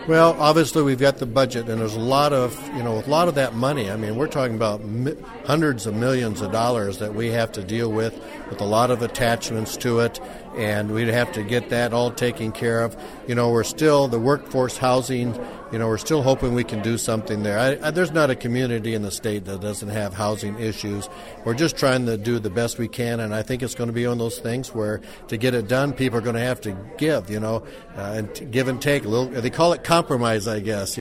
Well, obviously we've got the budget, and there's a lot of that money. I mean, we're talking about hundreds of millions of dollars that we have to deal with a lot of attachments to it, and we'd have to get that all taken care of. We're still the workforce housing. We're still hoping we can do something there. There's not a community in the state that doesn't have housing issues. We're just trying to do the best we can, and I think it's going to be one of those things where to get it done, people are going to have to give, and give and take. They call it compromise, I guess.